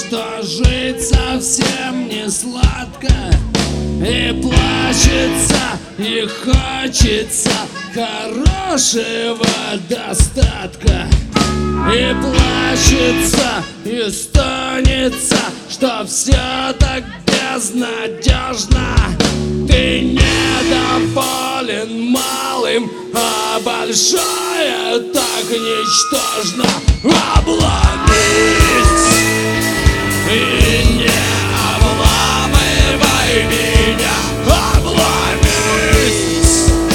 что жить совсем не сладко, и плачется, и хочется хорошего достатка. И плачется, и стонется, что все так безнадежно. Ты недоволен малым, а большое так ничтожно. Обломись и не обламывай меня. Обломись,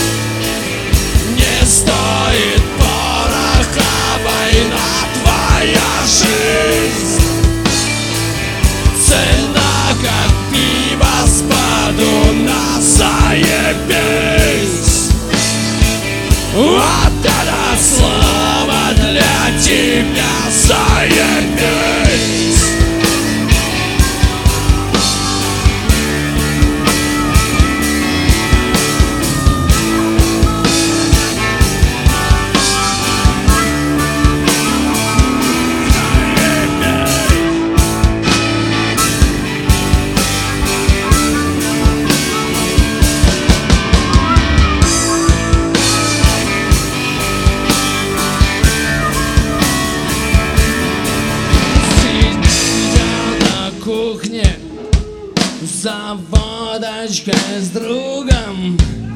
не стоит пороха война, твоя жизнь. Цена как пиво с подуна, заебись. Вот это слово для тебя, заебись. За водочкой с другом,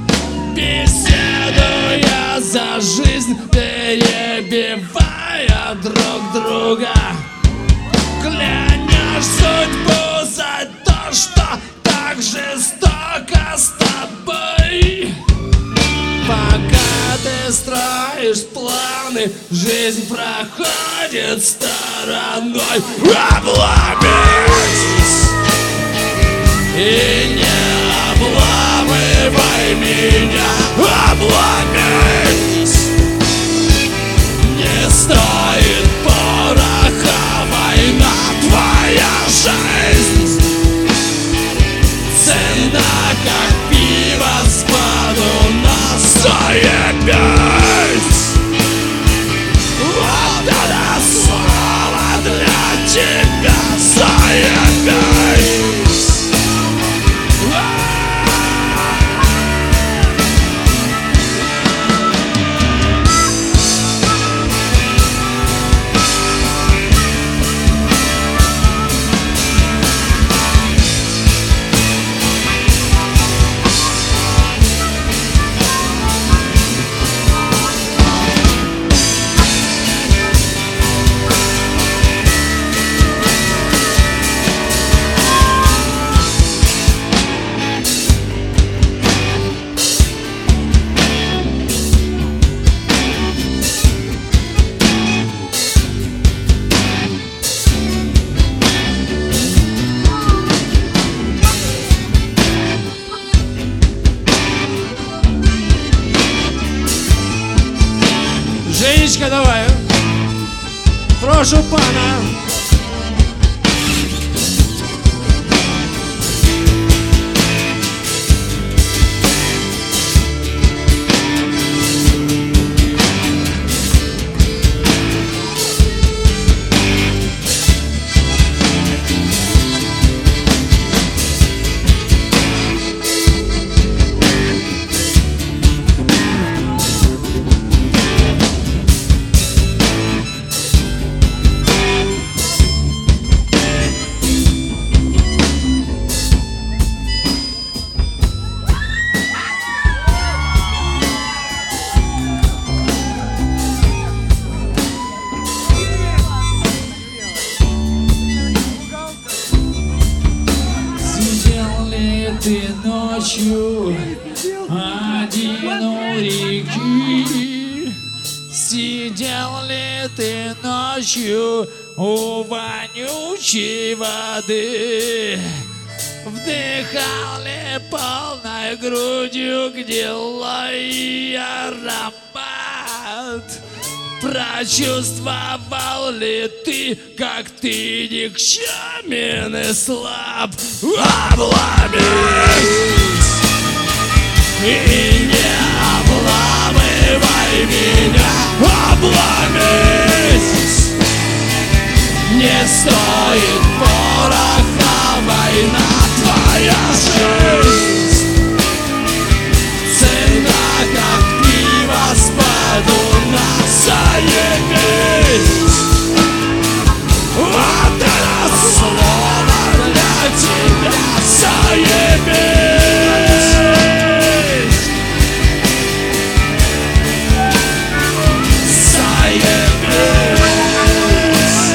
беседуя за жизнь, перебивая друг друга. Клянешь судьбу за то, что так жестоко с тобой. Пока ты строишь планы, жизнь проходит стороной. Обломись и не обламывай меня. Обломись, не стоит пороха война, твоя жизнь. Цена как пиво с подуна, заебись. Вот это слово для тебя, заебись. Женечка, давай, прошу пана. Ты ночью один у реки? Сидел ли ты ночью у вонючей воды? Вдыхал ли полной грудью гнилой аромат? Прочувствовал ли ты, как ты никчемен и слаб? Обломись и не обламывай меня. Обломись, не не стоит пороха, война твоя жизнь. Цена как пиво спаду на заебись. Вот это слово для тебя заебись. Заебись.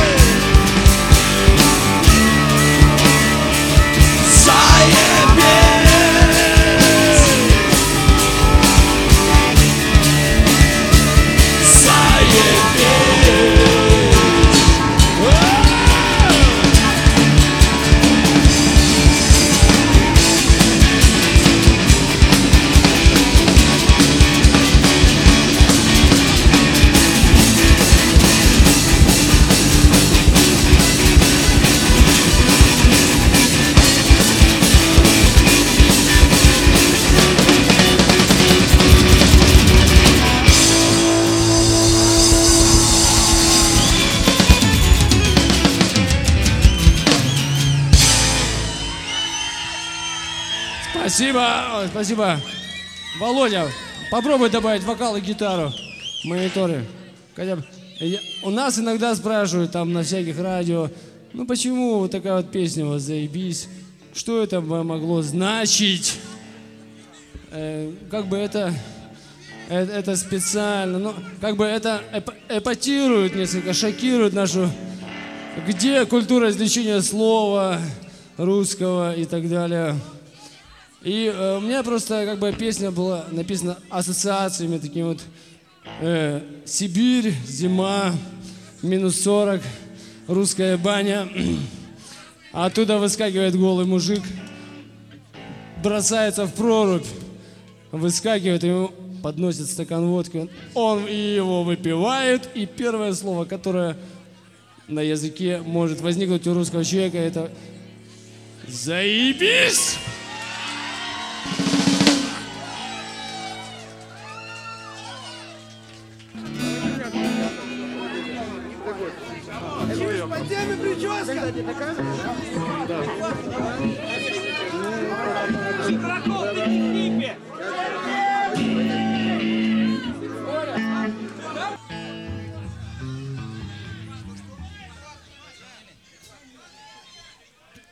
Спасибо, ой, спасибо. Володя, попробуй добавить вокал и гитару в мониторы. Хотя бы. У нас иногда спрашивают там на всяких радио, ну почему вот такая вот песня у вас заебись, что это могло значить? Как бы это специально, ну как бы это эпатирует несколько, шокирует нашу, где культура извлечения слова русского и так далее. И у меня просто как бы песня была написана ассоциациями такими вот. Сибирь, зима, минус 40, русская баня. А оттуда выскакивает голый мужик, бросается в прорубь, выскакивает, ему подносит стакан водки. Он его выпивает, и первое слово, которое на языке может возникнуть у русского человека, это «Заебись!» По теме прическа! Да.